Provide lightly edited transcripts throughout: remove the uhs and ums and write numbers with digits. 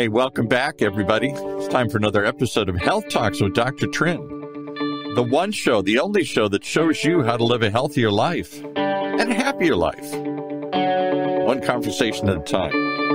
Hey, welcome back, everybody. It's time for another episode of Health Talks with Dr. Trin. The one show, the only show that shows you how to live a healthier life and a happier life. One conversation at a time.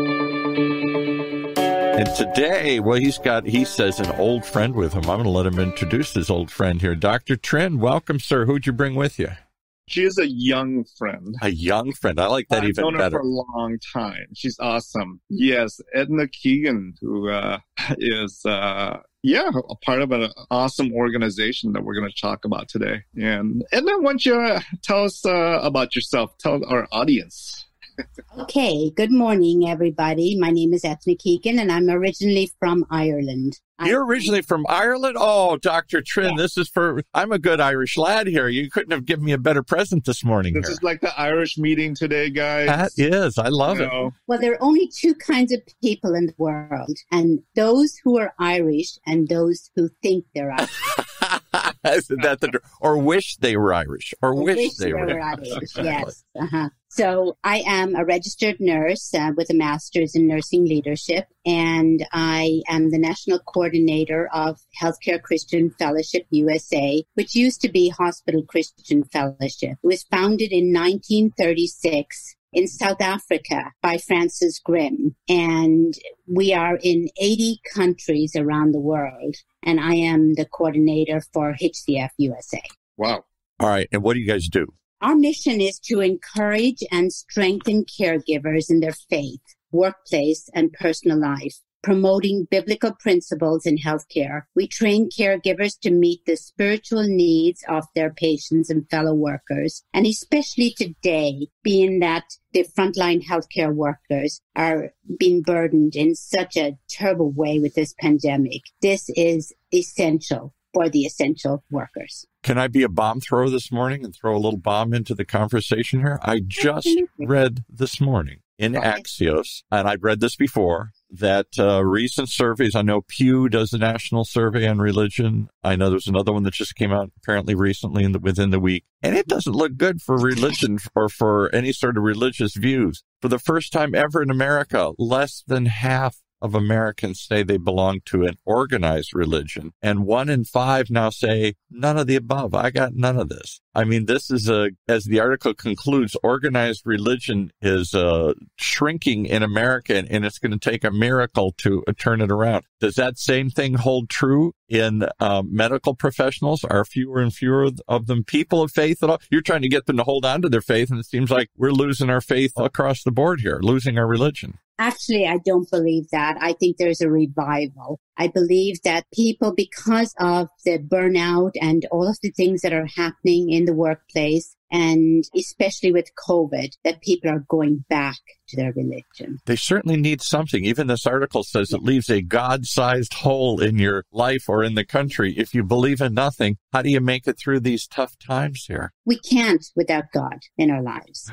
And today, well, he says an old friend with him. I'm going to let him introduce his old friend here. Dr. Trin, welcome, sir. Who'd you bring with you? She is a young friend. A young friend. I like that even better. I've known her for a long time. She's awesome. Yes, Edna Keegan, who is a part of an awesome organization that we're going to talk about today. And Edna, why don't you tell us about yourself? Tell our audience. Okay, good morning, everybody. My name is Edna Keegan, and I'm originally from Ireland. You're originally from Ireland? Oh, Dr. Trin, Yes. I'm a good Irish lad here. You couldn't have given me a better present this morning. This is like the Irish meeting today, guys. That is. I love it. Well, there are only two kinds of people in the world, and those who are Irish and those who think they're Irish. Isn't that or wish they were Irish, or wish they were Irish. Yes. So I am a registered nurse with a master's in nursing leadership, and I am the national coordinator of Healthcare Christian Fellowship USA, which used to be Hospital Christian Fellowship. It was founded in 1936 in South Africa by Francis Grimm. And we are in 80 countries around the world. And I am the coordinator for HCF USA. Wow. All right. And what do you guys do? Our mission is to encourage and strengthen caregivers in their faith, workplace, and personal life, promoting biblical principles in healthcare. We train caregivers to meet the spiritual needs of their patients and fellow workers, and especially today, being that the frontline healthcare workers are being burdened in such a terrible way with this pandemic. This is essential for the essential workers. Can I be a bomb thrower this morning and throw a little bomb into the conversation here? I just read this morning in Axios, and I've read this before, that recent surveys, I know Pew does a national survey on religion. I know there's another one that just came out apparently recently within the week, and it doesn't look good for religion or for any sort of religious views. For the first time ever in America, less than half of Americans say they belong to an organized religion, and 1 in 5 now say none of the above. I got none of this. I mean, this is as the article concludes, organized religion is shrinking in America, and it's going to take a miracle to turn it around. Does that same thing hold true in medical professionals? Are fewer and fewer of them people of faith at all? You're trying to get them to hold on to their faith, and it seems like we're losing our faith across the board here, losing our religion. Actually, I don't believe that. I think there's a revival. I believe that people, because of the burnout and all of the things that are happening in the workplace, and especially with COVID, that people are going back to their religion. They certainly need something. Even this article says it leaves a God-sized hole in your life or in the country. If you believe in nothing, how do you make it through these tough times here? We can't without God in our lives.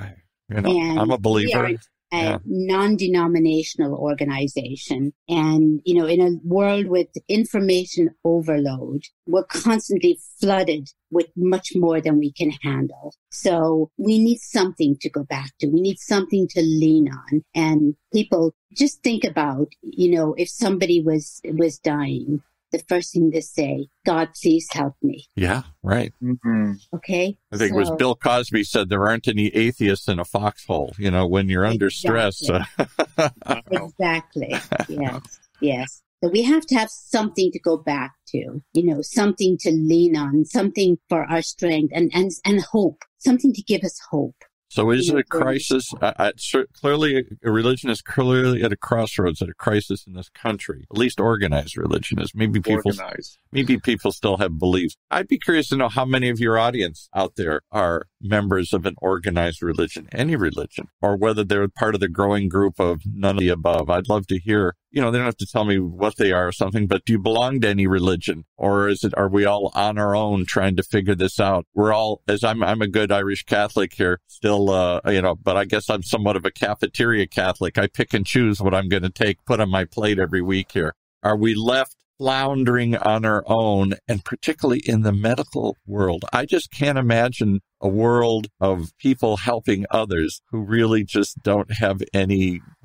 I'm a believer. A non-denominational organization. And, in a world with information overload, we're constantly flooded with much more than we can handle. So we need something to go back to. We need something to lean on. And people just think about, if somebody was dying, the first thing to say, God, please help me. Yeah, right. Mm-hmm. Okay. I think it was Bill Cosby said there aren't any atheists in a foxhole, when you're under stress. Exactly. Yes. So we have to have something to go back to, something to lean on, something for our strength and hope, something to give us hope. So is it a crisis? Clearly, religion is clearly at a crossroads, at a crisis in this country. At least organized religion is. Maybe people still have beliefs. I'd be curious to know how many of your audience out there are members of an organized religion, any religion, or whether they're part of the growing group of none of the above. I'd love to hear. They don't have to tell me what they are or something, but do you belong to any religion? Or are we all on our own trying to figure this out? We're all, I'm a good Irish Catholic here, still, but I guess I'm somewhat of a cafeteria Catholic. I pick and choose what I'm going to put on my plate every week here. Are we left floundering on our own, and particularly in the medical world? I just can't imagine a world of people helping others who really just don't have any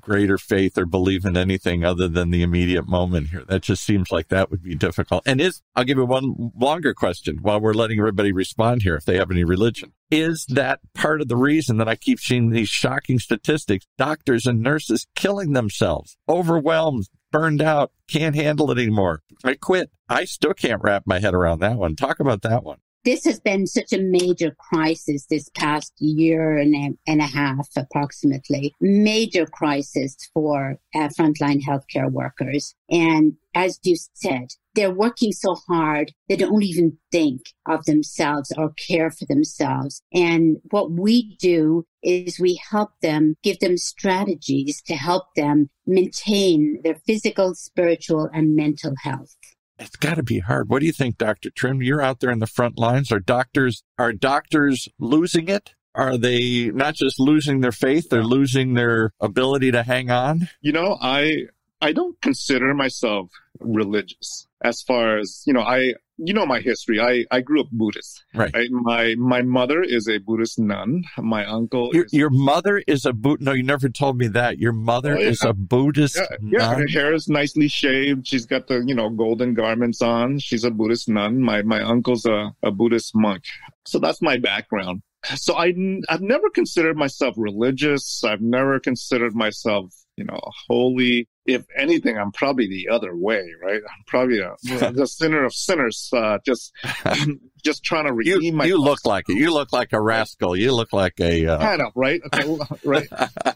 greater faith or believe in anything other than the immediate moment here. That just seems like that would be difficult. And I'll give you one longer question while we're letting everybody respond here if they have any religion. Is that part of the reason that I keep seeing these shocking statistics, doctors and nurses killing themselves, overwhelmed, burned out, can't handle it anymore? I quit. I still can't wrap my head around that one. Talk about that one. This has been such a major crisis this past year and a half, approximately. Major crisis for frontline healthcare workers. And as you said, they're working so hard, they don't even think of themselves or care for themselves. And what we do is we help them, give them strategies to help them maintain their physical, spiritual, and mental health. It's got to be hard. What do you think, Dr. Trim? You're out there in the front lines. Are doctors losing it? Are they not just losing their faith, they're losing their ability to hang on? I don't consider myself religious as far as, my history. I grew up Buddhist. Right. My mother is a Buddhist nun. My uncle Your mother is a Buddhist? No, you never told me that. Your mother is a Buddhist nun? Yeah, her hair is nicely shaved. She's got the, golden garments on. She's a Buddhist nun. My uncle's a Buddhist monk. So that's my background. So I've never considered myself religious. I've never considered myself, holy. If anything, I'm probably the other way, right? I'm probably the sinner of sinners, just trying to redeem myself. You look like it. You look like a rascal. You look like a kind of, right? Okay, right.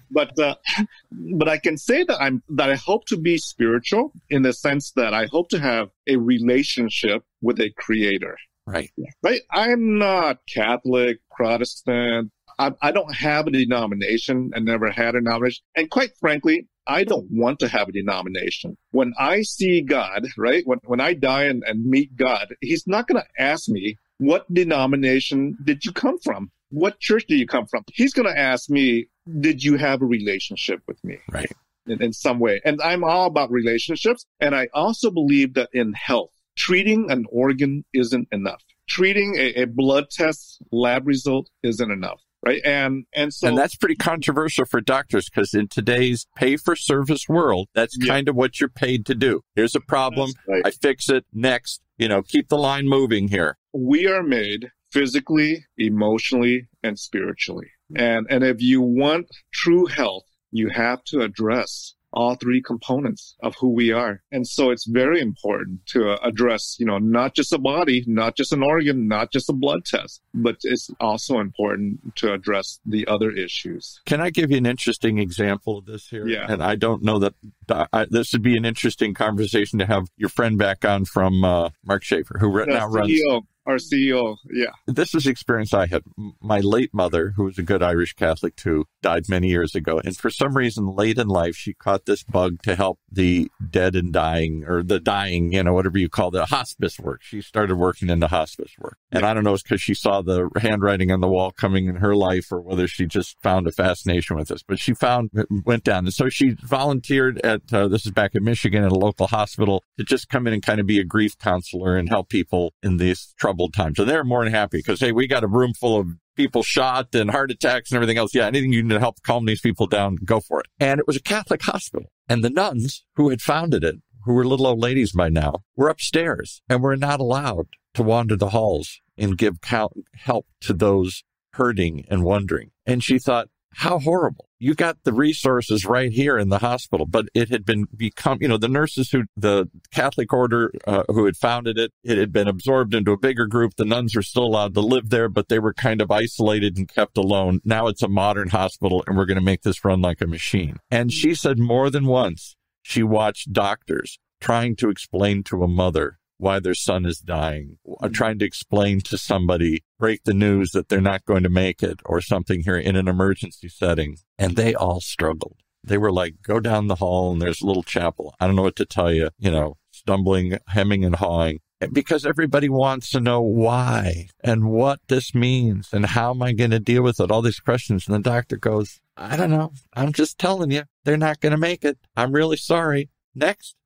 But I can say that I hope to be spiritual in the sense that I hope to have a relationship with a creator. Right. Right. I'm not Catholic, Protestant. I don't have a denomination and never had a denomination. And quite frankly, I don't want to have a denomination. When I see God, right, when I die and meet God, he's not going to ask me, what denomination did you come from? What church did you come from? He's going to ask me, did you have a relationship with me? Right. In some way. And I'm all about relationships. And I also believe that in health, treating an organ isn't enough. Treating a blood test lab result isn't enough. Right. And that's pretty controversial for doctors because in today's pay for service world, that's kind of what you're paid to do. Here's a problem. Right. I fix it. Next, keep the line moving here. We are made physically, emotionally, and spiritually. And if you want true health, you have to address all three components of who we are. And so it's very important to address, not just a body, not just an organ, not just a blood test, but it's also important to address the other issues. Can I give you an interesting example of this here? Yeah. And I don't know that this would be an interesting conversation to have your friend back on from Mark Schaefer, who now runs... Our CEO, yeah. This is the experience I had. My late mother, who was a good Irish Catholic too, died many years ago. And for some reason, late in life, she caught this bug to help the dead and dying, or the dying, whatever you call the hospice work. She started working in the hospice work. And I don't know if it's because she saw the handwriting on the wall coming in her life or whether she just found a fascination with this. But she went down. And so she volunteered at, this is back in Michigan, at a local hospital to just come in and kind of be a grief counselor and help people in these troubled times. And they're more than happy because, hey, we got a room full of people shot and heart attacks and everything else. Yeah, anything you can do to help calm these people down, go for it. And it was a Catholic hospital. And the nuns who had founded it, who were little old ladies by now, were upstairs and were not allowed to wander the halls and give help to those hurting and wondering. And she thought, how horrible. You got the resources right here in the hospital, but it had become, the nurses the Catholic order who had founded it had been absorbed into a bigger group. The nuns were still allowed to live there, but they were kind of isolated and kept alone. Now it's a modern hospital and we're going to make this run like a machine. And she said more than once, she watched doctors trying to explain to a mother why their son is dying, trying to explain to somebody, break the news that they're not going to make it or something here in an emergency setting. And they all struggled. They were like, go down the hall and there's a little chapel. I don't know what to tell you, stumbling, hemming and hawing. Because everybody wants to know why and what this means and how am I going to deal with it, all these questions. And the doctor goes, I don't know. I'm just telling you, they're not going to make it. I'm really sorry. Next.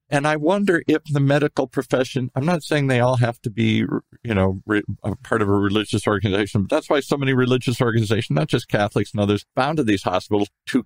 And I wonder if the medical profession, I'm not saying they all have to be, a part of a religious organization, but that's why so many religious organizations, not just Catholics and others, founded these hospitals to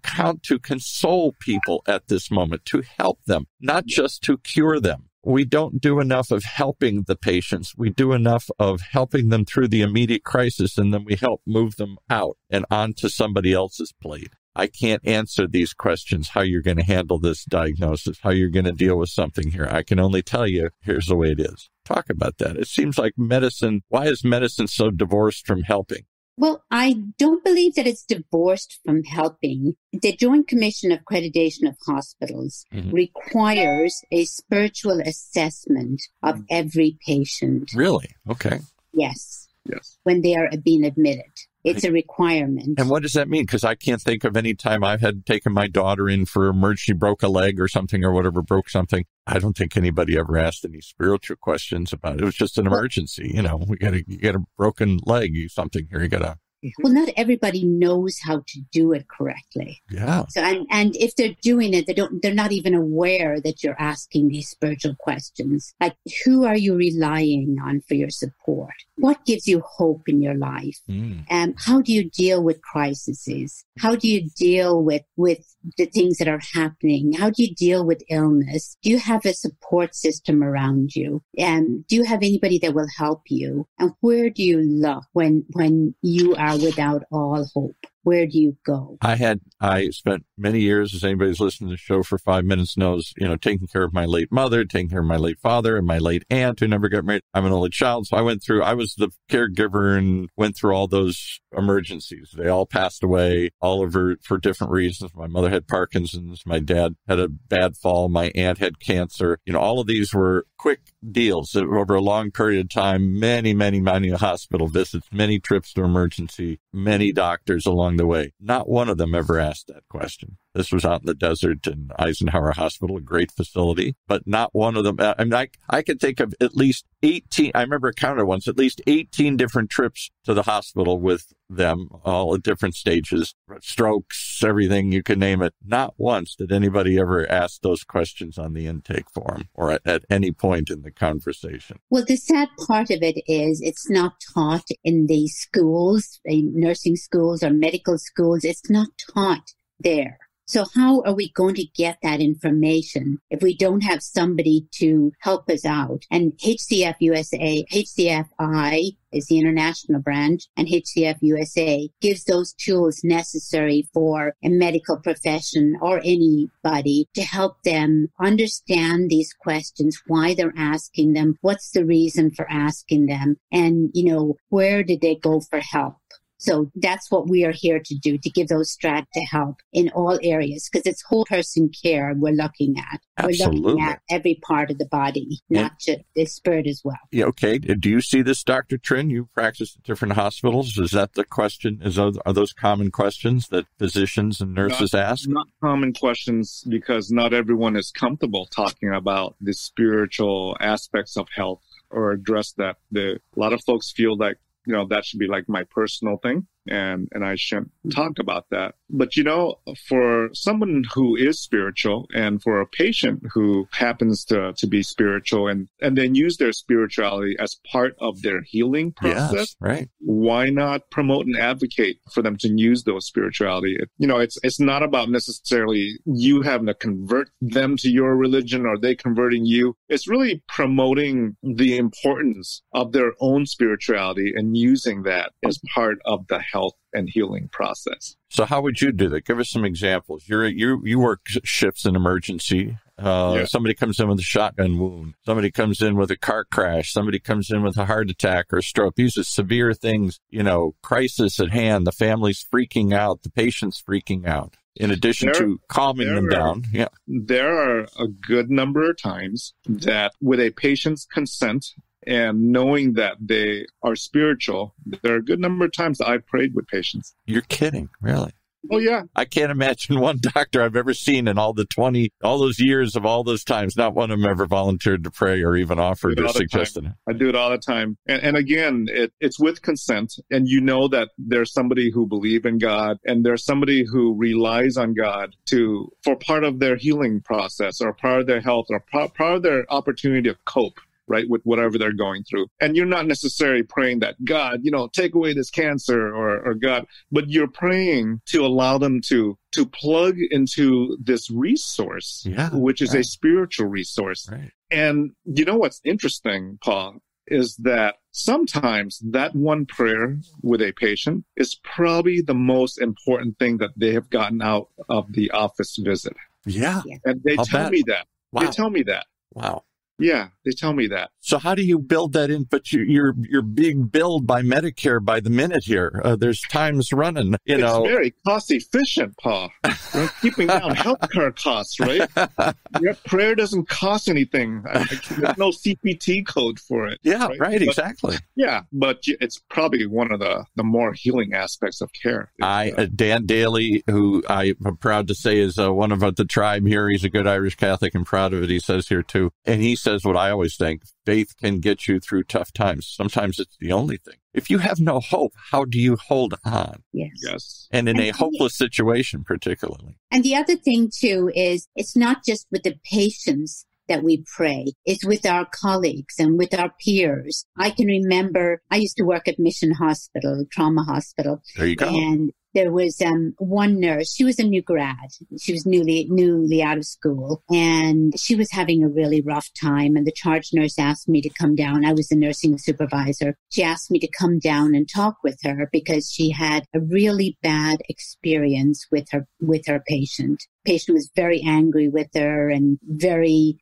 console people at this moment, to help them, not just to cure them. We don't do enough of helping the patients. We do enough of helping them through the immediate crisis, and then we help move them out and onto somebody else's plate. I can't answer these questions, how you're going to handle this diagnosis, how you're going to deal with something here. I can only tell you, here's the way it is. Talk about that. It seems like medicine, why is medicine so divorced from helping? Well, I don't believe that it's divorced from helping. The Joint Commission of Accreditation of Hospitals requires a spiritual assessment of every patient. Really? Okay. Yes. When they are being admitted. It's a requirement. And what does that mean? Because I can't think of any time I've had taken my daughter in for emergency, broke a leg or something or whatever, broke something. I don't think anybody ever asked any spiritual questions about it. It was just an emergency. You got a broken leg, something here. Well, not everybody knows how to do it correctly. Yeah. So, and if they're doing it, they're not even aware that you're asking these spiritual questions. Like, who are you relying on for your support? What gives you hope in your life? How do you deal with crises? How do you deal with the things that are happening? How do you deal with illness? Do you have a support system around you? And do you have anybody that will help you? And where do you look when you are without all hope? Where do you go? I spent many years, as anybody's listening to the show for 5 minutes knows, taking care of my late mother, taking care of my late father and my late aunt who never got married. I'm an only child. So I was the caregiver and went through all those emergencies. They all passed away, all for different reasons. My mother had Parkinson's. My dad had a bad fall. My aunt had cancer. All of these were quick deals over a long period of time, many, many, many hospital visits, many trips to emergency, many doctors along the way. Not one of them ever asked that question. This was out in the desert in Eisenhower Hospital, a great facility, but not one of them. I could think of at least 18. I remember counted once, at least 18 different trips to the hospital with them, all at different stages, strokes, everything, you can name it. Not once did anybody ever ask those questions on the intake form or at any point in the conversation. Well, the sad part of it is it's not taught in the schools, nursing schools or medical schools. It's not taught there. So how are we going to get that information if we don't have somebody to help us out? And HCF USA, HCFI is the international branch, and HCF USA gives those tools necessary for a medical profession or anybody to help them understand these questions, why they're asking them, what's the reason for asking them, and, where did they go for help? So that's what we are here to do, to give those strata to help in all areas, because it's whole person care we're looking at. Absolutely. We're looking at every part of the body, not just the spirit as well. Yeah, okay. Do you see this, Dr. Trinh? You practice at different hospitals. Is that the question? Are those common questions that physicians and nurses ask? Not common questions, because not everyone is comfortable talking about the spiritual aspects of health or address that. A lot of folks feel like, that should be like my personal thing. And I shouldn't talk about that. But, for someone who is spiritual and for a patient who happens to be spiritual and then use their spirituality as part of their healing process, yes, right. Why not promote and advocate for them to use those spirituality? It's not about necessarily you having to convert them to your religion or they converting you. It's really promoting the importance of their own spirituality and using that as part of the health and healing process. So how would you do that? Give us some examples. You work shifts in emergency. Somebody comes in with a shotgun wound. Somebody comes in with a car crash. Somebody comes in with a heart attack or a stroke. These are severe things, crisis at hand. The family's freaking out. The patient's freaking out. In addition to calming them down. Yeah. There are a good number of times that with a patient's consent and knowing that they are spiritual, there are a good number of times that I've prayed with patients. You're kidding, really? Oh, yeah. I can't imagine one doctor I've ever seen in all those years of all those times. Not one of them ever volunteered to pray or even offered or suggested it. I do it all the time. And again, it's with consent. And you know that there's somebody who believes in God and there's somebody who relies on God for part of their healing process or part of their health or part of their opportunity to cope, right, with whatever they're going through. And you're not necessarily praying that God, take away this cancer or God, but you're praying to allow them to plug into this resource, which is a spiritual resource. Right. And you know what's interesting, Paul, is that sometimes that one prayer with a patient is probably the most important thing that they have gotten out of the office visit. Yeah. And they tell me that. Wow. They tell me that. Wow. Yeah, they tell me that. So how do you build that in? But you're being billed by Medicare by the minute here. There's times running, It's very cost efficient, Paul. We're keeping down healthcare costs, right? Your prayer doesn't cost anything. There's no CPT code for it. Yeah, right, exactly. Yeah, but it's probably one of the more healing aspects of care. Dan Daly, who I'm proud to say is one of the tribe here, he's a good Irish Catholic and proud of it, he says here too. And he says what I always think, faith can get you through tough times. Sometimes it's the only thing. If you have no hope, how do you hold on? Yes. And in a hopeless situation, particularly. And the other thing, too, is it's not just with the patients that we pray. It's with our colleagues and with our peers. I can remember I used to work at Mission Hospital, trauma hospital. There you go. And there was one nurse. She was a new grad. She was newly out of school, and she was having a really rough time. And the charge nurse asked me to come down. I was the nursing supervisor. She asked me to come down and talk with her because she had a really bad experience with her patient. Patient was very angry with her and very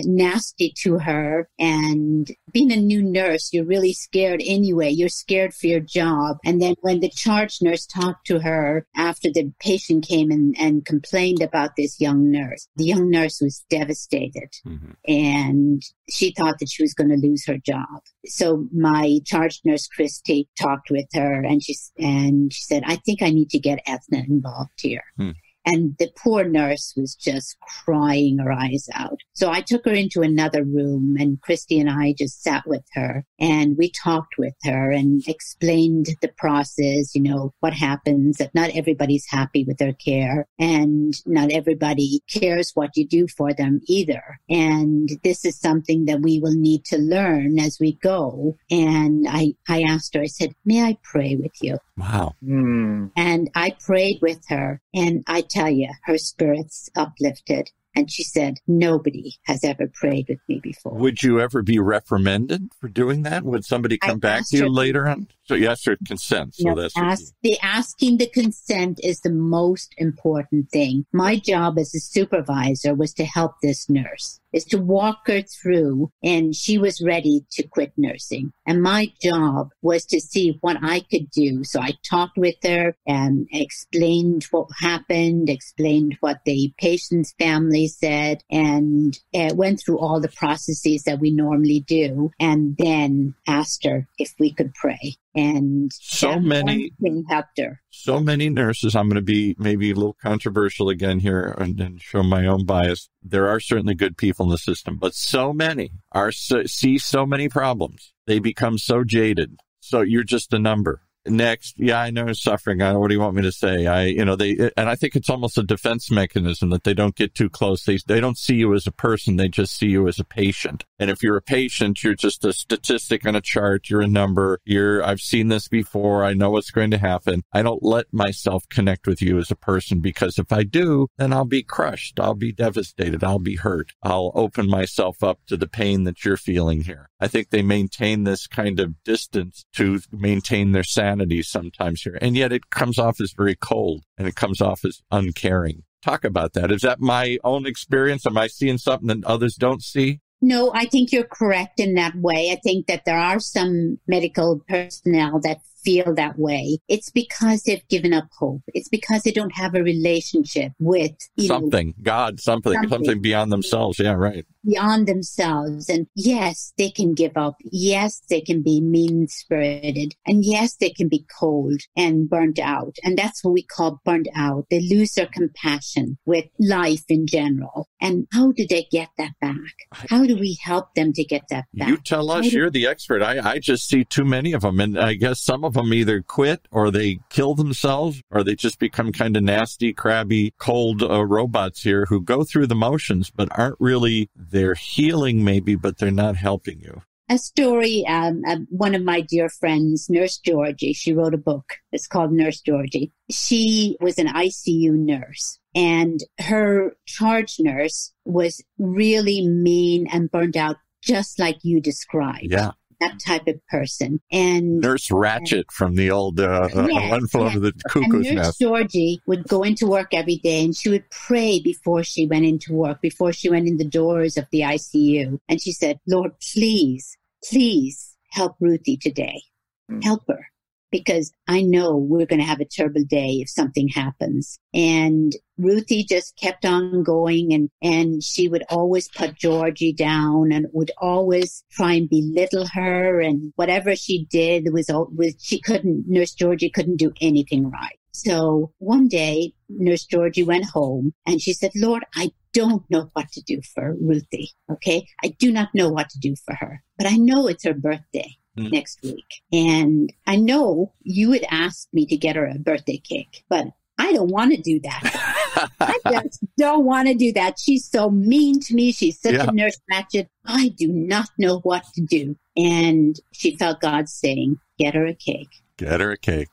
nasty to her. And being a new nurse, you're really scared anyway. You're scared for your job. And then when the charge nurse talked to her after the patient came and complained about this young nurse, the young nurse was devastated. Mm-hmm. And she thought that she was going to lose her job. So my charge nurse, Christy, talked with her and she said, I think I need to get Ethna involved here. Hmm. And the poor nurse was just crying her eyes out. So I took her into another room and Christy and I just sat with her and we talked with her and explained the process, what happens, that not everybody's happy with their care and not everybody cares what you do for them either. And this is something that we will need to learn as we go. And I asked her, I said, may I pray with you? Wow. Mm. And I prayed with her and I tell you, her spirits uplifted. And she said, nobody has ever prayed with me before. Would you ever be reprimanded for doing that? Would somebody come back to you later on? So you asked her consent. So that's asking the consent is the most important thing. My job as a supervisor was to help this nurse, is to walk her through, and she was ready to quit nursing. And my job was to see what I could do. So I talked with her and explained what happened, explained what the patient's family said, and went through all the processes that we normally do, and then asked her if we could pray. And so many helped her. So many nurses, I'm going to be maybe a little controversial again here and show my own bias. There are certainly good people in the system, but so many see so many problems. They become so jaded. So you're just a number. Next, yeah, I know suffering. What do you want me to say? And I think it's almost a defense mechanism that they don't get too close. They don't see you as a person. They just see you as a patient. And if you're a patient, you're just a statistic on a chart. You're a number. I've seen this before. I know what's going to happen. I don't let myself connect with you as a person because if I do, then I'll be crushed. I'll be devastated. I'll be hurt. I'll open myself up to the pain that you're feeling here. I think they maintain this kind of distance to maintain their sanity sometimes here. And yet it comes off as very cold and it comes off as uncaring. Talk about that. Is that my own experience? Am I seeing something that others don't see? No, I think you're correct in that way. I think that there are some medical personnel that feel that way, it's because they've given up hope. It's because they don't have a relationship with something beyond themselves. Yeah, right. Beyond themselves. And yes, they can give up. Yes, they can be mean-spirited. And yes, they can be cold and burnt out. And that's what we call burnt out. They lose their compassion with life in general. And how do they get that back? How do we help them to get that back? You tell us. You're the expert. I just see too many of them. And I guess some of them either quit or they kill themselves or they just become kind of nasty, crabby, cold robots here who go through the motions but aren't really, they're healing maybe, but they're not helping you. A story, one of my dear friends, Nurse Georgie, she wrote a book. It's called Nurse Georgie. She was an ICU nurse, and her charge nurse was really mean and burned out, just like you described. Yeah. That type of person. And Nurse Ratchet from the old One Flew Over the Cuckoo's Nurse Nest. Georgie would go into work every day and she would pray before she went into work, before she went in the doors of the ICU. And she said, Lord, please help Ruthie today. Help her. Because I know we're going to have a terrible day if something happens. And Ruthie just kept on going, and she would always put Georgie down and would always try and belittle her. And whatever she did Nurse Georgie couldn't do anything right. So one day, Nurse Georgie went home and she said, Lord, I don't know what to do for Ruthie. Okay. I do not know what to do for her, but I know it's her birthday next week. And I know you would ask me to get her a birthday cake, but I don't want to do that. I just don't want to do that. She's so mean to me. She's such a nurse ratchet. I do not know what to do. And she felt God saying, get her a cake. Get her a cake.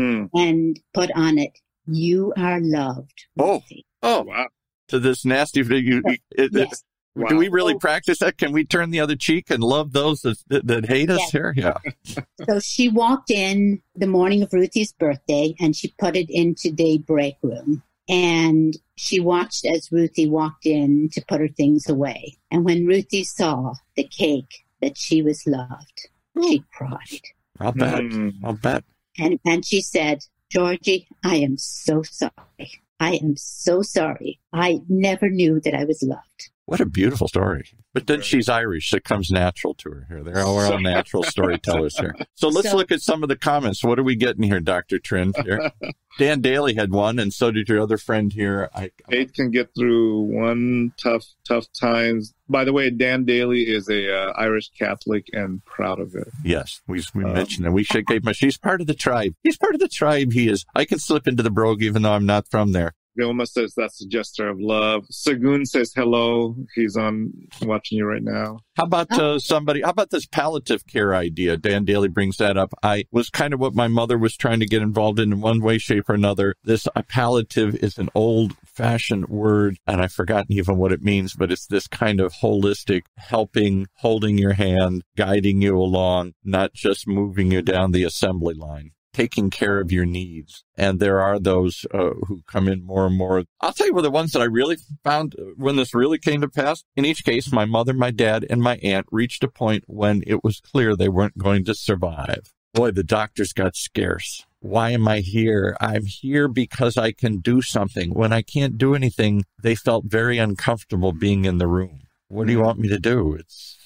And put on it, you are loved. Ruthie. Oh, wow. To this nasty video. Yes. Wow. Do we really practice that? Can we turn the other cheek and love those that hate us here? Yeah. So she walked in the morning of Ruthie's birthday and she put it into the break room. And she watched as Ruthie walked in to put her things away. And when Ruthie saw the cake that she was loved, she cried. I'll bet. And she said, Georgie, I am so sorry. I am so sorry. I never knew that I was loved. What a beautiful story. But then she's Irish. So it comes natural to her here. They're all natural storytellers here. So let's look at some of the comments. What are we getting here, Dr. Trin? Here? Dan Daly had one, and so did your other friend here. Kate can get through one tough times. By the way, Dan Daly is a Irish Catholic and proud of it. Yes, we mentioned that. We should give him. She's part of the tribe. He's part of the tribe. He is. I can slip into the brogue even though I'm not from there. Vilma says that's a gesture of love. Sagun says hello. He's on watching you right now. How about how about this palliative care idea? Dan Daly brings that up. I was kind of what my mother was trying to get involved in one way, shape, or another. This palliative is an old-fashioned word, and I've forgotten even what it means, but it's this kind of holistic helping, holding your hand, guiding you along, not just moving you down the assembly line. Taking care of your needs. And there are those who come in more and more. I'll tell you the ones that I really found when this really came to pass. In each case, my mother, my dad, and my aunt reached a point when it was clear they weren't going to survive. Boy, the doctors got scarce. Why am I here? I'm here because I can do something. When I can't do anything, they felt very uncomfortable being in the room. What do you want me to do?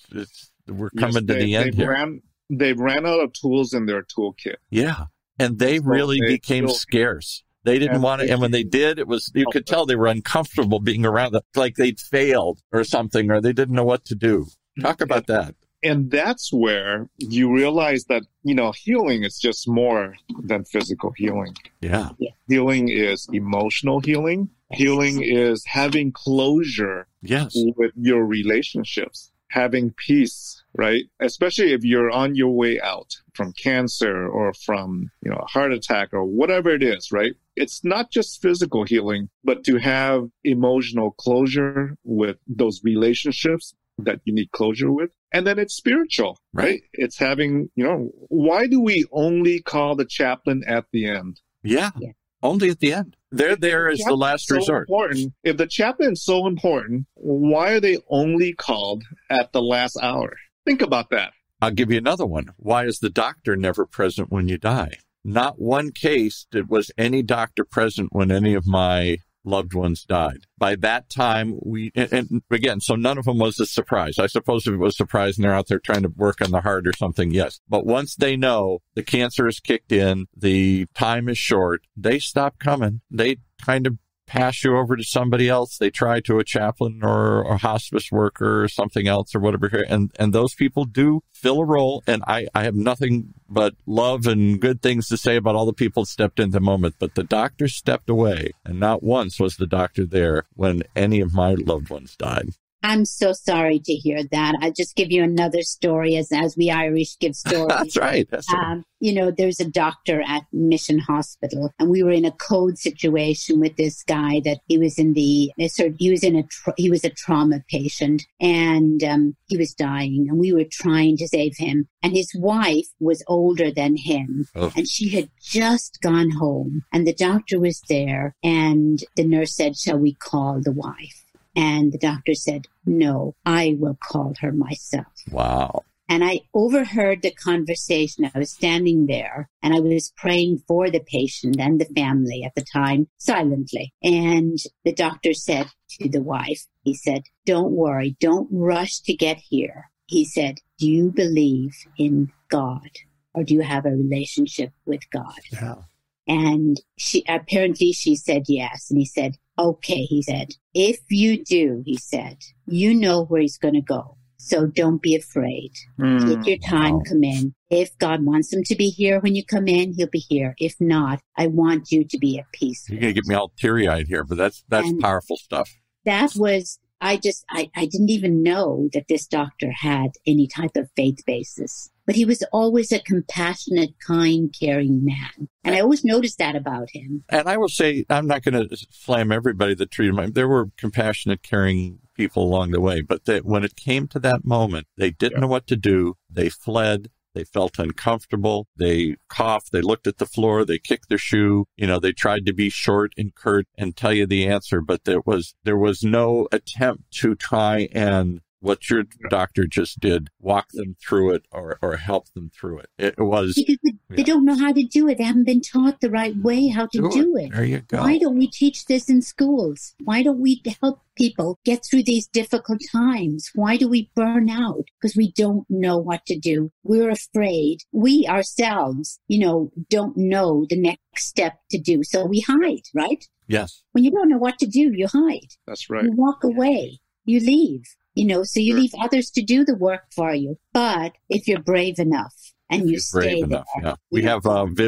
We're coming to the end here. They ran out of tools in their toolkit. Yeah. And they really became scarce. They didn't want to, and when they did, you could tell they were uncomfortable being around them, like they'd failed or something, or they didn't know what to do. Talk about that. And that's where you realize that, healing is just more than physical healing. Yeah. Healing is emotional healing. Healing is having closure with your relationships, having peace, right? Especially if you're on your way out from cancer or from, a heart attack or whatever it is, right? It's not just physical healing, but to have emotional closure with those relationships that you need closure with. And then it's spiritual, right? It's having, why do we only call the chaplain at the end? Yeah. Only at the end. They're there as the last resort. Important. If the chaplain is so important, why are they only called at the last hour? Think about that. I'll give you another one. Why is the doctor never present when you die? Not one case was any doctor present when any of my loved ones died. By that time, and again, so none of them was a surprise. I suppose if it was a surprise and they're out there trying to work on the heart or something, yes. But once they know the cancer is kicked in, the time is short, they stop coming. They kind of pass you over to somebody else. They try to a chaplain or a hospice worker or something else or whatever. And those people do fill a role. And I have nothing but love and good things to say about all the people that stepped in the moment. But the doctor stepped away, and not once was the doctor there when any of my loved ones died. I'm so sorry to hear that. I'll just give you another story as we Irish give stories. That's right. That's right. There's a doctor at Mission Hospital, and we were in a code situation with this guy that he was a trauma patient, and he was dying, and we were trying to save him. And his wife was older than him, and she had just gone home, and the doctor was there, and the nurse said, "Shall we call the wife?" And the doctor said, "No, I will call her myself." Wow. And I overheard the conversation. I was standing there and I was praying for the patient and the family at the time silently. And the doctor said to the wife, he said, "Don't worry, don't rush to get here." He said, "Do you believe in God, or do you have a relationship with God?" Yeah. And she said yes. And he said, "Okay," he said, "if you do," he said, "you know where he's going to go. So don't be afraid. Take your time, come in. If God wants him to be here when you come in, he'll be here. If not, I want you to be at peace." You're going to get me all teary-eyed here, but that's powerful stuff. That was, I didn't even know that this doctor had any type of faith basis. But he was always a compassionate, kind, caring man. And I always noticed that about him. And I will say, I'm not going to slam everybody that treated him. There were compassionate, caring people along the way. But when it came to that moment, they didn't know what to do. They fled. They felt uncomfortable. They coughed. They looked at the floor. They kicked their shoe. They tried to be short and curt and tell you the answer. But there was no attempt to try and, what your doctor just did, walk them through it or help them through it. It was... Because they don't know how to do it. They haven't been taught the right way how to do it. There you go. Why don't we teach this in schools? Why don't we help people get through these difficult times? Why do we burn out? Because we don't know what to do. We're afraid. We ourselves, don't know the next step to do. So we hide, right? Yes. When you don't know what to do, you hide. That's right. You walk away. You leave. So you leave others to do the work for you. But if you're brave enough and you stay there. Yeah. We have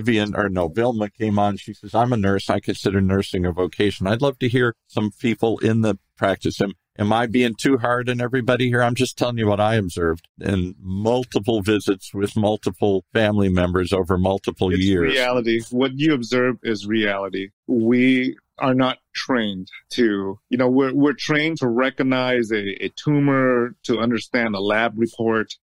Vilma came on. She says, "I'm a nurse. I consider nursing a vocation." I'd love to hear some people in the practice. Am I being too hard on everybody here? I'm just telling you what I observed in multiple visits with multiple family members over multiple years. Reality. What you observe is reality. We are not trained to, we're trained to recognize a tumor, to understand a lab report,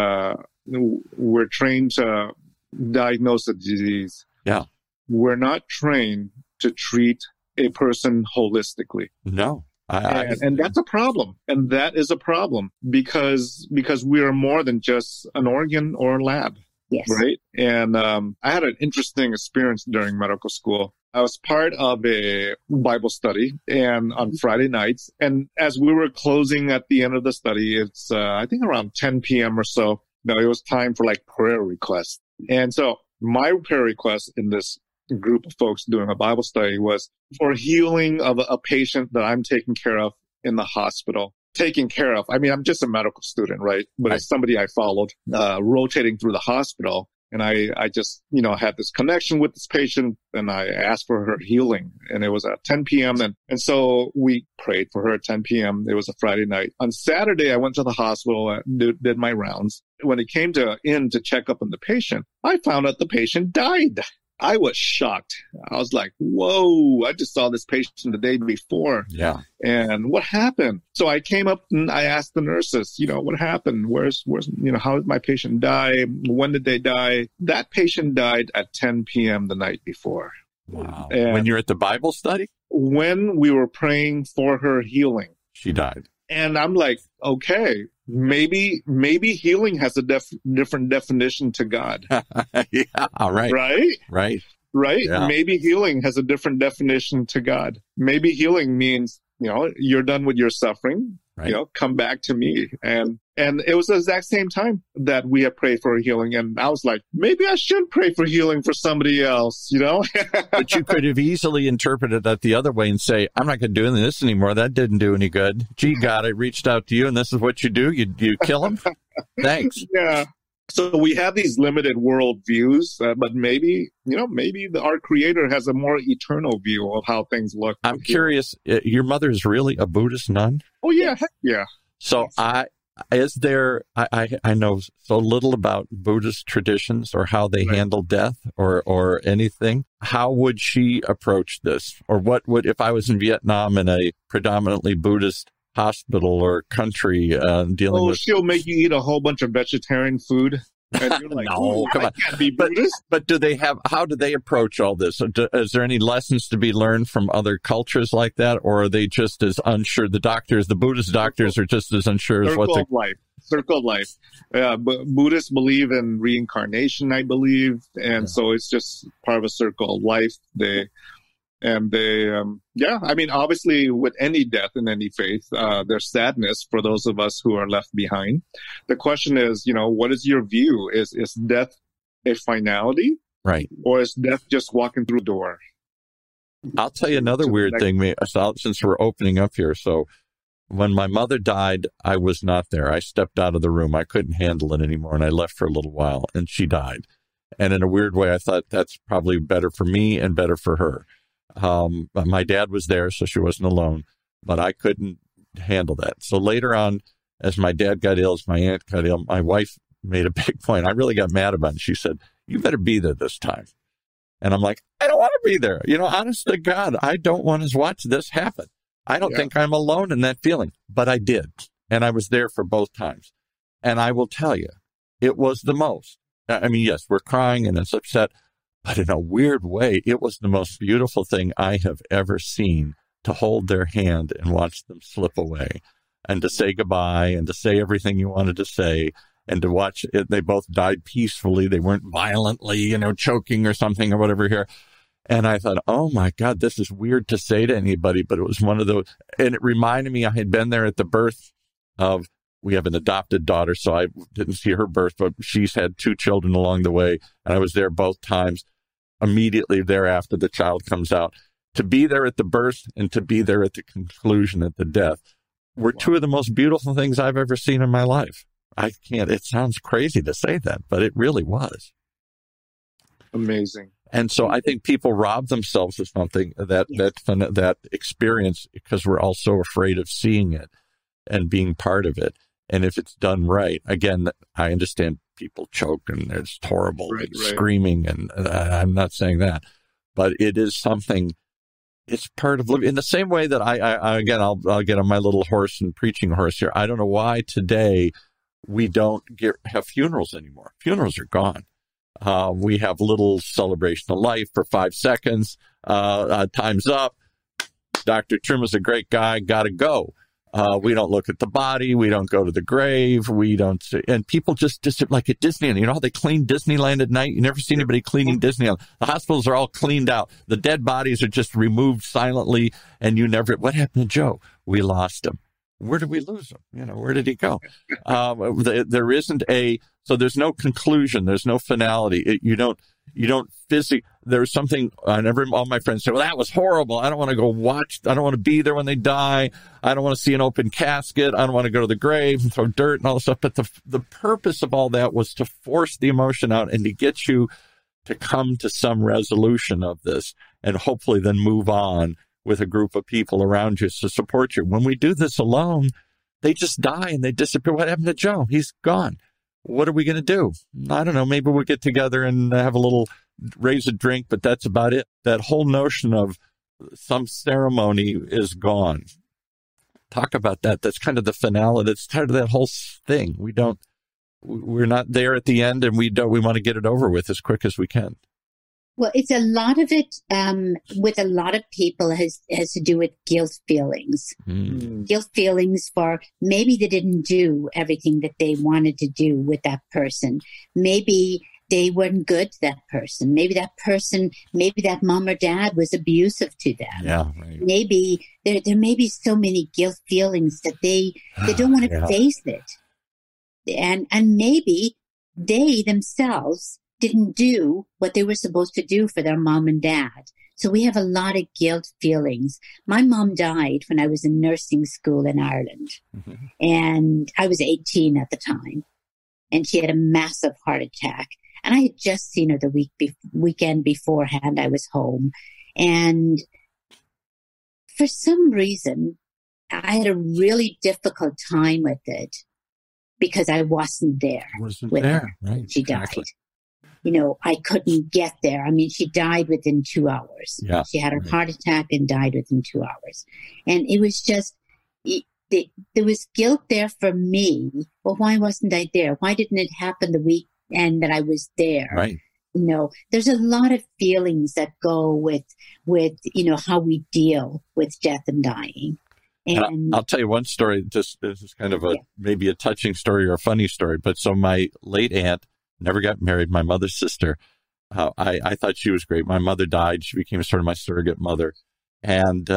we're trained to diagnose a disease. Yeah. We're not trained to treat a person holistically. No. And that's a problem. And that is a problem because we are more than just an organ or a lab. Yes. Right. And I had an interesting experience during medical school. I was part of a Bible study and on Friday nights. And as we were closing at the end of the study, it's, I think around 10 p.m. or so, it was time for prayer requests. And so my prayer request in this group of folks doing a Bible study was for healing of a patient that I'm taking care of in the hospital. Taking care of, I'm just a medical student, right? But it's somebody I followed, rotating through the hospital. And I just, had this connection with this patient, and I asked for her healing. And it was at 10 p.m. And so we prayed for her at 10 p.m. It was a Friday night. On Saturday, I went to the hospital, did my rounds. When it came to check up on the patient, I found out the patient died. I was shocked. I was like, whoa, I just saw this patient the day before. Yeah. And what happened? So I came up and I asked the nurses, what happened? Where's, how did my patient die? When did they die? That patient died at 10 p.m. the night before. Wow. And when you're at the Bible study? When we were praying for her healing. She died. And I'm like, okay, maybe healing has a different definition to God. Yeah, right. Right? Yeah. Maybe healing has a different definition to God. Maybe healing means, you're done with your suffering. Right. Come back to me. And it was the exact same time that we had prayed for healing. And I was like, maybe I should pray for healing for somebody else, But you could have easily interpreted that the other way and say, I'm not going to do this anymore. That didn't do any good. Gee, God, I reached out to you, and this is what you do. You kill him? Thanks. Yeah. So we have these limited world views, but maybe our Creator has a more eternal view of how things look. I'm curious, your mother is really a Buddhist nun? Oh, yeah. Yeah. So I know so little about Buddhist traditions or how they handle death or anything. How would she approach this? Or what would, if I was in Vietnam in a predominantly Buddhist hospital or country dealing with... she'll make you eat a whole bunch of vegetarian food. And you're like, no, come on. Can't be Buddhist. But how do they approach all this? Is there any lessons to be learned from other cultures like that? Or are they just as unsure? The Buddhist doctors are just as unsure as what Circle of life. Buddhists believe in reincarnation, I believe. And so it's just part of a circle of life. Obviously with any death in any faith, there's sadness for those of us who are left behind. The question is, what is your view? Is death a finality? Right. Or is death just walking through the door? I'll tell you another weird thing, since we're opening up here. So when my mother died, I was not there. I stepped out of the room. I couldn't handle it anymore, and I left for a little while, and she died. And in a weird way, I thought that's probably better for me and better for her. My dad was there, so she wasn't alone, but I couldn't handle that. So later on, as my dad got ill, as my aunt got ill, my wife made a big point. I really got mad about it. She said, you better be there this time. And I'm like, I don't want to be there. Honest to God, I don't want to watch this happen. I don't think I'm alone in that feeling, but I did. And I was there for both times. And I will tell you, it was the most. I mean, yes, we're crying and it's upset, but in a weird way, it was the most beautiful thing I have ever seen, to hold their hand and watch them slip away and to say goodbye and to say everything you wanted to say and to watch it. They both died peacefully. They weren't violently, choking or something or whatever here. And I thought, oh my God, this is weird to say to anybody, but it was one of those, and it reminded me I had been there at the birth of, we have an adopted daughter, so I didn't see her birth, but she's had 2 children along the way, and I was there both times. Immediately thereafter, the child comes out. To be there at the birth and to be there at the conclusion, at the death, were 2 of the most beautiful things I've ever seen in my life. It sounds crazy to say that, but it really was. Amazing. And so I think people rob themselves of something, that experience, because we're all so afraid of seeing it and being part of it. And if it's done right, again, I understand people choke and it's horrible, right. Screaming, and I'm not saying that, but it is something. It's part of living. In the same way that I'll get on my little horse and preaching horse here. I don't know why today we don't have funerals anymore. Funerals are gone. We have little celebration of life for 5 seconds. Time's up. Dr. Truman's a great guy. Got to go. We don't look at the body. We don't go to the grave. We don't see, and people just like at Disneyland. You know how they clean Disneyland at night? You never see anybody cleaning Disneyland. The hospitals are all cleaned out. The dead bodies are just removed silently, and what happened to Joe? We lost him. Where did we lose him? Where did he go? There isn't so there's no conclusion. There's no finality. You don't physically, there's something, all my friends say, well, that was horrible. I don't want to go watch. I don't want to be there when they die. I don't want to see an open casket. I don't want to go to the grave and throw dirt and all this stuff. But the purpose of all that was to force the emotion out and to get you to come to some resolution of this and hopefully then move on with a group of people around you to support you. When we do this alone, they just die and they disappear. What happened to Joe? He's gone. What are we going to do? I don't know. Maybe we'll get together and have raise a drink, but that's about it. That whole notion of some ceremony is gone. Talk about that. That's kind of the finale. That's kind of that whole thing. We're not there at the end, and we want to get it over with as quick as we can. Well, it's a lot of it, with a lot of people has to do with guilt feelings. Guilt feelings for maybe they didn't do everything that they wanted to do with that person. Maybe they weren't good to that person. Maybe that mom or dad was abusive to them. Yeah, right. Maybe there may be so many guilt feelings that they don't want to face it. And maybe they themselves didn't do what they were supposed to do for their mom and dad. So we have a lot of guilt feelings. My mom died when I was in nursing school in Ireland. Mm-hmm. And I was 18 at the time. And she had a massive heart attack. And I had just seen her the weekend beforehand. I was home. And for some reason, I had a really difficult time with it because I wasn't there. Right. She died. Exactly. I couldn't get there. I mean, she died within 2 hours. Yeah, she had a heart attack and died within 2 hours. And it was just, there was guilt there for me. Well, why wasn't I there? Why didn't it happen the weekend that I was there? Right. There's a lot of feelings that go with how we deal with death and dying. And I'll tell you one story. This is kind of maybe a touching story or a funny story. But so my late aunt never got married. My mother's sister. I thought she was great. My mother died. She became sort of my surrogate mother, and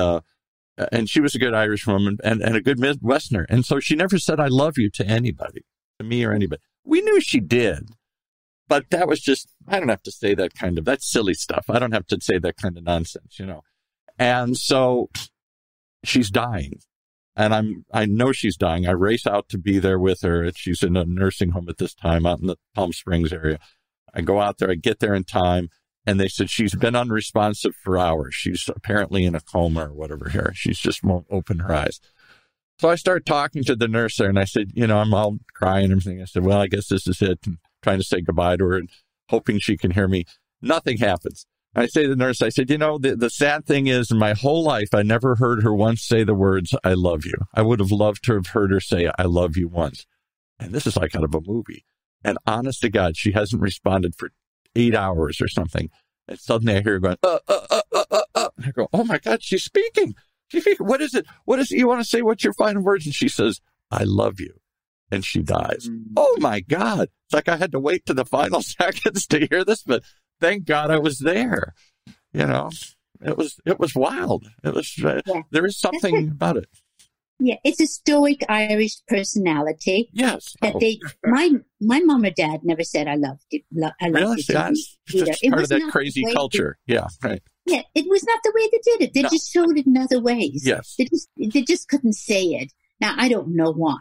she was a good Irish woman and a good Midwesterner. And so she never said "I love you" to anybody, to me or anybody. We knew she did, but that was just, I don't have to say that's silly stuff. I don't have to say that kind of nonsense, And so she's dying. And I know she's dying. I race out to be there with her. She's in a nursing home at this time out in the Palm Springs area. I go out there. I get there in time. And they said she's been unresponsive for hours. She's apparently in a coma or whatever here. She's just won't open her eyes. So I start talking to the nurse there. And I said, I'm all crying and everything. I said, well, I guess this is it. And trying to say goodbye to her and hoping she can hear me. Nothing happens. I say to the nurse, I said, the sad thing is in my whole life, I never heard her once say the words, "I love you." I would have loved to have heard her say, "I love you" once. And this is like out of a movie. And honest to God, she hasn't responded for 8 hours or something. And suddenly I hear her going, And I go, oh my God, she's speaking. What is it? What is it? You want to say what's your final words? And she says, "I love you." And she dies. Oh my God. It's like I had to wait to the final seconds to hear this, but thank God I was there. It was wild. It was, there is something about it. Yeah. It's a stoic Irish personality. Yes. My mom or dad never said, "I love you." I love really? you. That's part of that crazy culture. Yeah. Right. Yeah. It was not the way they did it. They just showed it in other ways. Yes. They just couldn't say it. Now, I don't know why.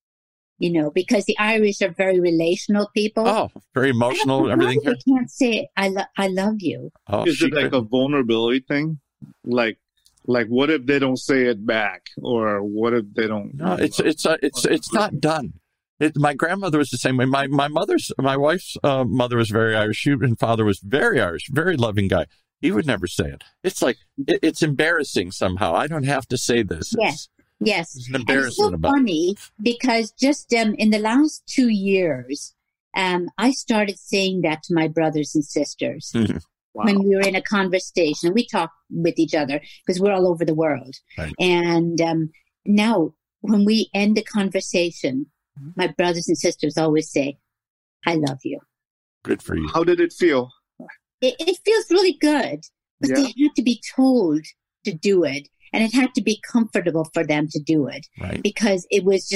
Because the Irish are very relational people. Oh, very emotional, everything here. You can't say, I love you. Oh, is it like a vulnerability thing? Like what if they don't say it back? Or what if they don't? No, it's not done. My grandmother was the same way. My wife's mother was very Irish. And father was very Irish, very loving guy. He would never say it. It's like, it's embarrassing somehow. I don't have to say this. Yes. It's an embarrassment about it. Funny because just in the last 2 years, I started saying that to my brothers and sisters. Mm-hmm. Wow. When we were in a conversation. We talk with each other because we're all over the world. Right. And now when we end a conversation, my brothers and sisters always say, "I love you." Good for you. How did it feel? It feels really good. But they had to be told to do it. And it had to be comfortable for them to do it. Right. Because it was,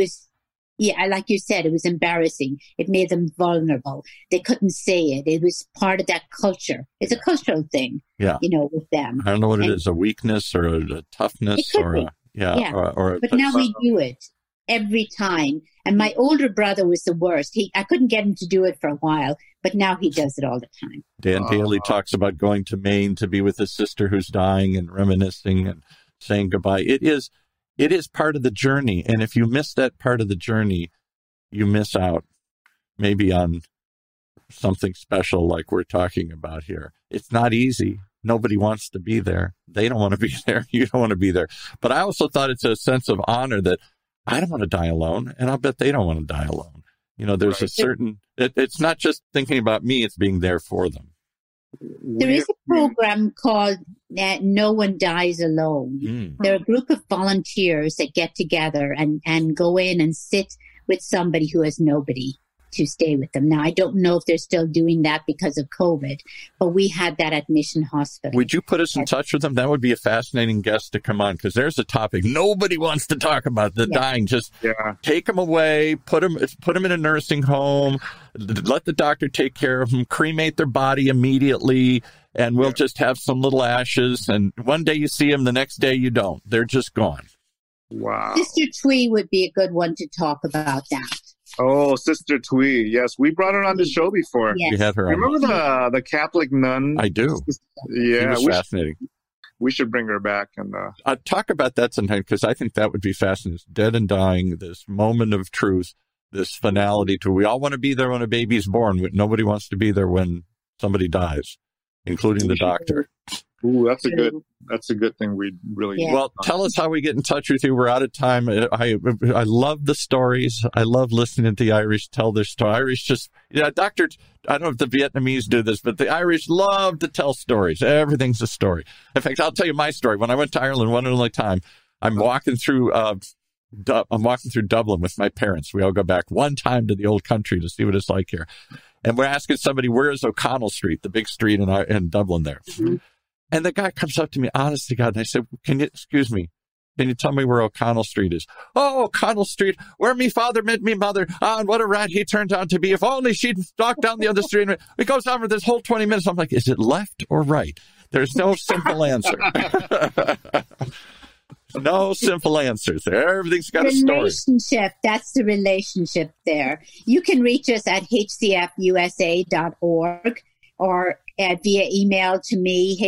like you said, it was embarrassing. It made them vulnerable. They couldn't say it. It was part of that culture. It's a cultural thing, with them. I don't know what it is, a weakness or a toughness or But now we do it every time. And my older brother was the worst. I couldn't get him to do it for a while, but now he does it all the time. Dan Daly talks about going to Maine to be with his sister who's dying and reminiscing and saying goodbye. It is part of the journey. And if you miss that part of the journey, you miss out maybe on something special like we're talking about here. It's not easy. Nobody wants to be there. They don't want to be there. You don't want to be there. But I also thought it's a sense of honor that I don't want to die alone, and I'll bet they don't want to die alone. There's a certain, it's not just thinking about me, it's being there for them. There is a program called No One Dies Alone. There are a group of volunteers that get together and go in and sit with somebody who has nobody to stay with them. Now, I don't know if they're still doing that because of COVID, but we had that at Mission Hospital. Would you put us in touch with them? That would be a fascinating guest to come on, because there's a topic nobody wants to talk about, the dying. Just take them away, put them in a nursing home, let the doctor take care of them, cremate their body immediately, and we'll just have some little ashes. And one day you see them, the next day you don't. They're just gone. Wow. Sister Twee would be a good one to talk about that. Oh, Sister Twee. Yes, we brought her on the show before. Yes. We had her on. Remember the Catholic nun? I do. Yeah. It was fascinating. We should bring her back. And talk about that sometime, because I think that would be fascinating. Dead and dying, this moment of truth, this finality to, we all want to be there when a baby's born. Nobody wants to be there when somebody dies, including the doctor. Ooh, that's a good thing. We really Well, tell us how we get in touch with you. We're out of time. I love the stories. I love listening to the Irish tell their story. Irish just, doctor, I don't know if the Vietnamese do this, but the Irish love to tell stories. Everything's a story. In fact, I'll tell you my story. When I went to Ireland one and only time, I'm walking through Dublin with my parents. We all go back one time to the old country to see what it's like here. And we're asking somebody, where is O'Connell Street, the big street in Dublin there? Mm-hmm. And the guy comes up to me, honest to God, and I said, can you tell me where O'Connell Street is? Oh, O'Connell Street, where me father met me mother. Ah, and what a rat he turned out to be. If only she'd walked down the other street. It goes on for this whole 20 minutes. I'm like, is it left or right? There's no simple answer. No simple answers there. Everything's got a story. Relationship. That's the relationship there. You can reach us at hcfusa.org or via email to me,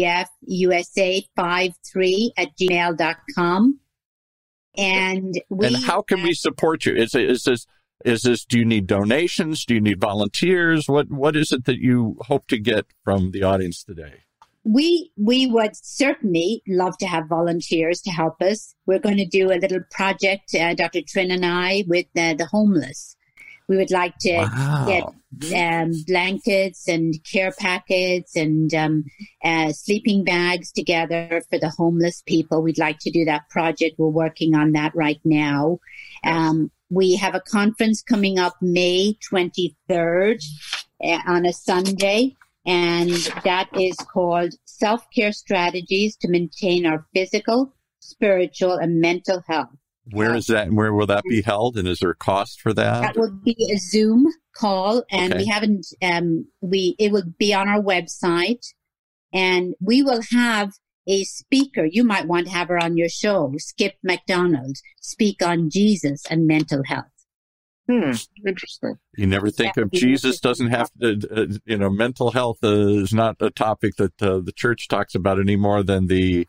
hcfusa53@gmail.com. And how can we support you? Is this, do you need donations? Do you need volunteers? What is it that you hope to get from the audience today? We would certainly love to have volunteers to help us. We're going to do a little project, Dr. Trin and I, with the homeless. We would like to get blankets and care packets and sleeping bags together for the homeless people. We'd like to do that project. We're working on that right now. We have a conference coming up May 23rd on a Sunday. And that is called Self-Care Strategies to Maintain Our Physical, Spiritual, and Mental Health. Where is that, and where will that be held? And is there a cost for that? That will be a Zoom call, and we haven't. It will be on our website, and we will have a speaker. You might want to have her on your show, Skip McDonald, speak on Jesus and mental health. Interesting. You never think of Jesus doesn't have to, mental health is not a topic that the church talks about any more than the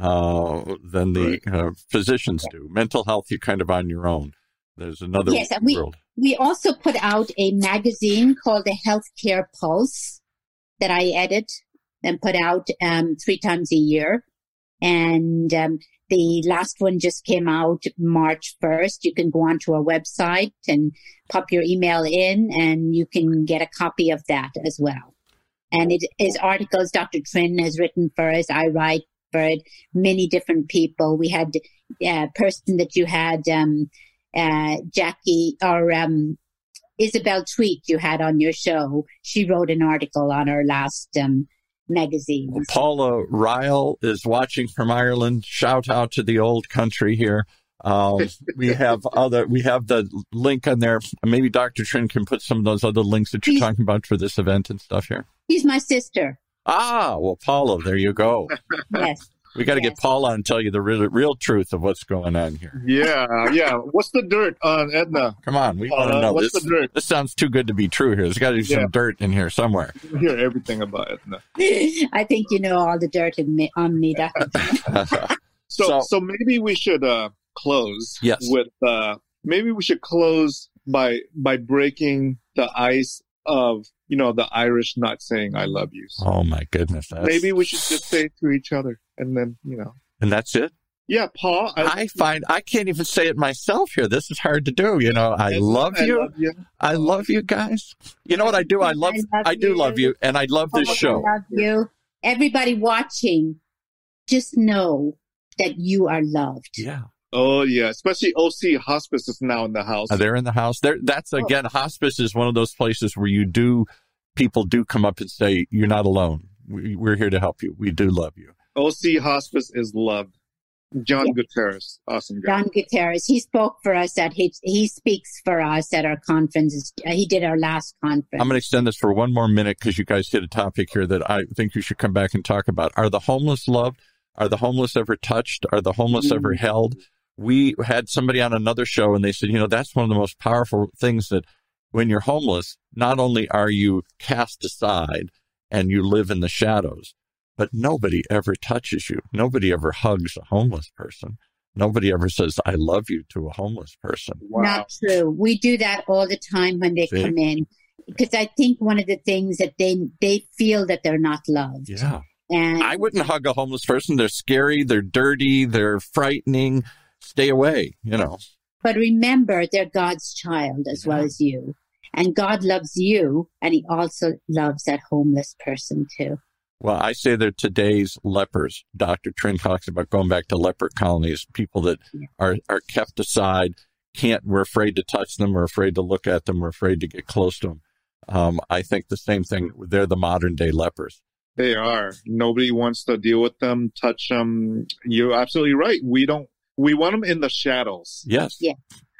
physicians do. Mental health, you're kind of on your own. There's another world. We also put out a magazine called the Healthcare Pulse that I edit and put out 3 times a year. And the last one just came out March 1st. You can go onto our website and pop your email in, and you can get a copy of that as well. And it is articles Dr. Trin has written for us. I write for it, many different people. We had a person that you had, Jackie or Isabel Tweet you had on your show. She wrote an article on our last magazine. Well, Paula Ryle is watching from Ireland. Shout out to the old country here. We have the link on there. Maybe Dr. Trin can put some of those other links that you're talking about for this event and stuff here. She's my sister. Ah, well, Paula, there you go. Yes. We got to get Paula and tell you the real truth of what's going on here. Yeah. What's the dirt on Edna? Come on, we want to know. What's the dirt? This sounds too good to be true here. There's got to be some dirt in here somewhere. You hear everything about Edna. I think you know all the dirt on me, Dr. So maybe we should close with maybe we should close by breaking the ice of the Irish not saying I love you. Oh my goodness. Maybe we should just say it to each other and then And that's it? Yeah, Paul. I find I can't even say it myself here. This is hard to do. I love you. I love you guys. You know what I do? I do love you, and I love this show. I love you. Everybody watching, just know that you are loved. Yeah. Oh, yeah. Especially OC Hospice is now in the house. They're in the house. That's, again, hospice is one of those places where people do come up and say, you're not alone. We're here to help you. We do love you. OC Hospice is loved. John Gutierrez. Awesome guy. John Gutierrez. He spoke for us he speaks for us at our conference. He did our last conference. I'm going to extend this for one more minute because you guys hit a topic here that I think you should come back and talk about. Are the homeless loved? Are the homeless ever touched? Are the homeless ever held? We had somebody on another show and they said, that's one of the most powerful things, that when you're homeless, not only are you cast aside and you live in the shadows, but nobody ever touches you. Nobody ever hugs a homeless person. Nobody ever says, I love you to a homeless person. Wow. Not true. We do that all the time when they come in, because I think one of the things that they feel that they're not loved. Yeah. And I wouldn't hug a homeless person. They're scary. They're dirty. They're frightening. Stay away, But remember, they're God's child as well as you. And God loves you, and he also loves that homeless person too. Well, I say they're today's lepers. Dr. Trin talks about going back to leper colonies, people that are kept aside, we're afraid to touch them, we're afraid to look at them, we're afraid to get close to them. I think the same thing, they're the modern day lepers. They are. Nobody wants to deal with them, touch them. You're absolutely right. We want them in the shadows. Yes. Yeah.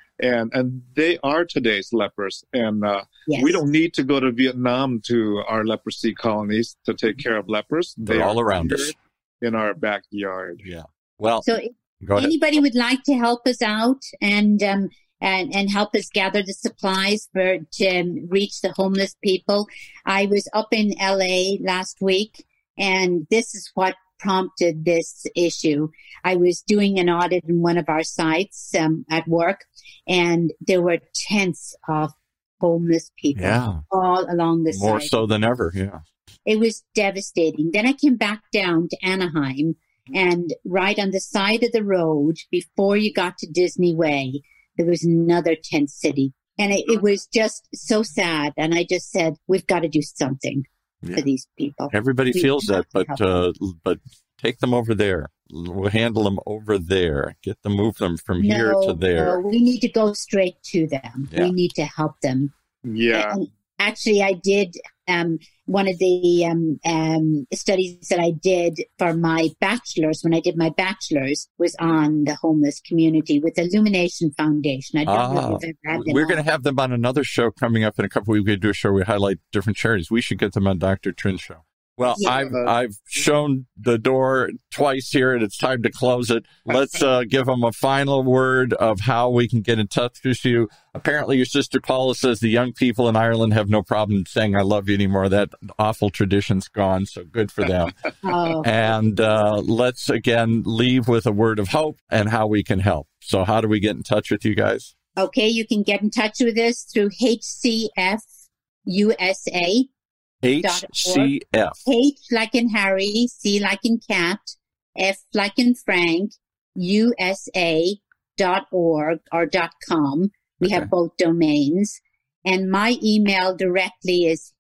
And they are today's lepers. And we don't need to go to Vietnam to our leprosy colonies to take care of lepers. They're all around us. In our backyard. Yeah. Well, so go ahead. Anybody would like to help us out and help us gather the supplies to reach the homeless people. I was up in LA last week, and this is what prompted this issue. I was doing an audit in one of our sites at work, and there were tents of homeless people all along the side. More so than ever, yeah. It was devastating. Then I came back down to Anaheim, and right on the side of the road, before you got to Disney Way, there was another tent city. And it was just so sad. And I just said, we've got to do something for these people. Everybody feels that, but take them over there. We'll handle them over there. Get them, move them from here to there. No, we need to go straight to them. Yeah. We need to help them. Yeah. And actually, I did one of the studies that I did for my bachelor's, when I did my bachelor's, was on the homeless community with Illumination Foundation. I don't know if you've ever had them. We're going to have them on another show coming up in a couple of weeks. We're going to do a show where we highlight different charities. We should get them on Dr. Trin's show. Well, I've shown the door twice here, and it's time to close it. Let's give them a final word of how we can get in touch with you. Apparently, your sister Paula says the young people in Ireland have no problem saying I love you anymore. That awful tradition's gone, so good for them. And let's, again, leave with a word of hope and how we can help. So how do we get in touch with you guys? Okay, you can get in touch with us through HCF USA. HCF. H like in Harry, C like in cat, F like in Frank, USA.org or .com. We have both domains. And my email directly is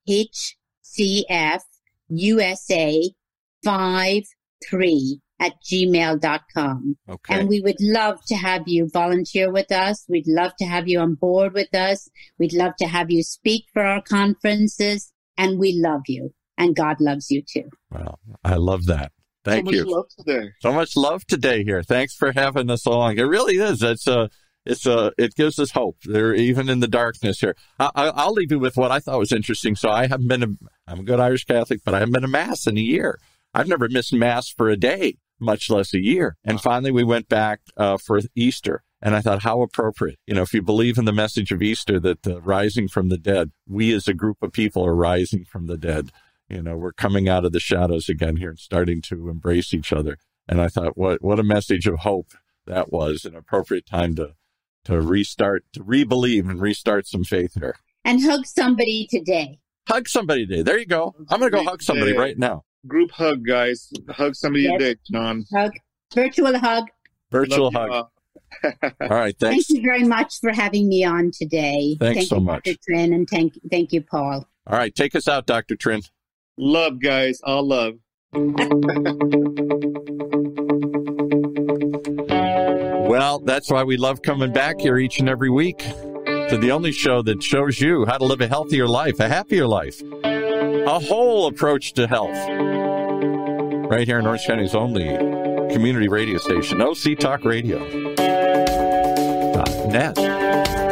hcfusa53@gmail.com. Okay. And we would love to have you volunteer with us. We'd love to have you on board with us. We'd love to have you speak for our conferences. And we love you. And God loves you too. Well, I love that. Thank you. So much love today. So much love today here. Thanks for having us along. It really is. It gives us hope. They're even in the darkness here. I'll leave you with what I thought was interesting. So I'm a good Irish Catholic, but I haven't been to Mass in a year. I've never missed Mass for a day, much less a year. And finally, we went back for Easter. And I thought, how appropriate. If you believe in the message of Easter, that rising from the dead, we as a group of people are rising from the dead. We're coming out of the shadows again here and starting to embrace each other. And I thought, what a message of hope that was, an appropriate time to restart, to re-believe and restart some faith here. And hug somebody today. Hug somebody today. There you go. I'm going to go hug somebody right now. Group hug, guys. Hug somebody today, John. Hug. Virtual hug. Virtual hug. All right. Thanks. Thank you very much for having me on today. Thanks so much. Dr. Trin, and thank you, Paul. All right. Take us out, Dr. Trin. Love, guys. All love. Well, that's why we love coming back here each and every week to the only show that shows you how to live a healthier life, a happier life, a whole approach to health. Right here in Orange County's only community radio station, OC Talk Radio.net.